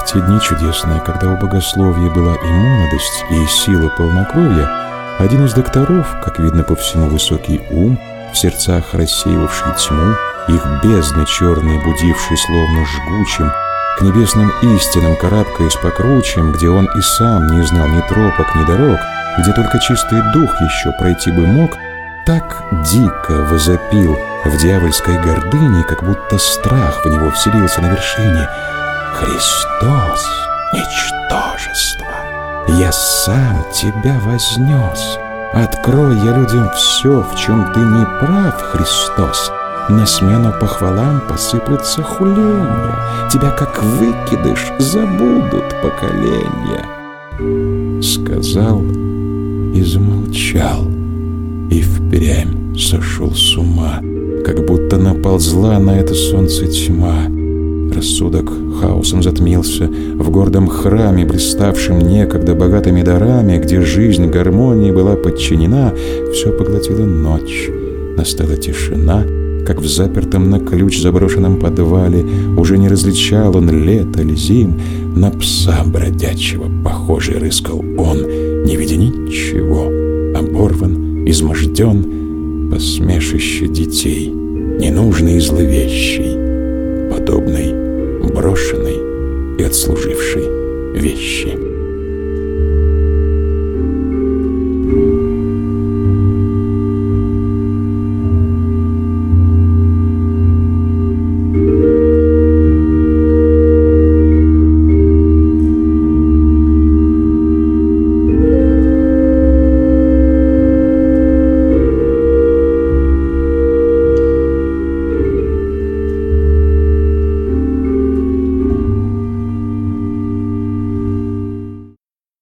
В те дни чудесные, когда у богословия была и молодость, и сила полнокровия, один из докторов, как видно по всему высокий ум, в сердцах рассеивавший тьму, их бездны черные будивший словно жгучим, к небесным истинам карабкаясь по кручам, где он и сам не знал ни тропок, ни дорог, где только чистый дух еще пройти бы мог, так дико возопил в дьявольской гордыне, как будто страх в него вселился на вершине: «Христос, ничтожество! Я сам тебя вознес! Открой я людям все, в чем ты не прав, Христос! На смену похвалам посыплются хуления, тебя, как выкидыш, забудут поколения!» Сказал и замолчал, и впрямь сошел с ума, как будто наползла на это солнце тьма. Рассудок хаосом затмился в гордом храме, блиставшем некогда богатыми дарами, где жизнь гармонии была подчинена. Все поглотила ночь, настала тишина, как в запертом на ключ заброшенном подвале. Уже не различал он лет или зим, на пса бродячего похожий рыскал он, не видя ничего, оборван, изможден, посмешище детей, ненужный и зловещий, подобный брошенной и отслужившей вещи.